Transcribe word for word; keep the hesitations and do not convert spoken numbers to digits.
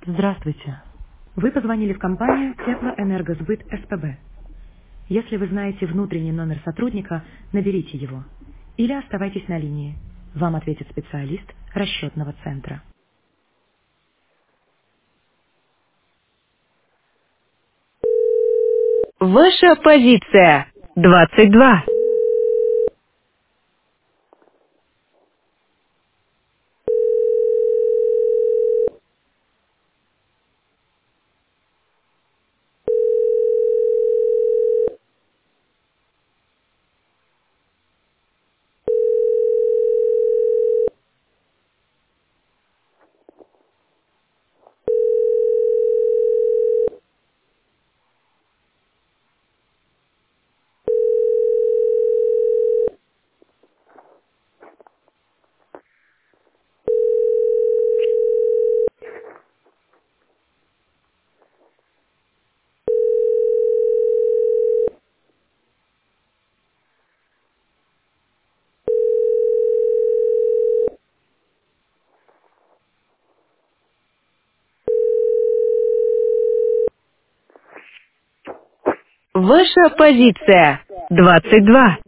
Здравствуйте. Вы позвонили в компанию Теплоэнергосбыт СПБ. Если вы знаете внутренний номер сотрудника, наберите его. Или оставайтесь на линии. Вам ответит специалист расчетного центра. Ваша позиция. двадцать два. Ваша позиция. двадцать два.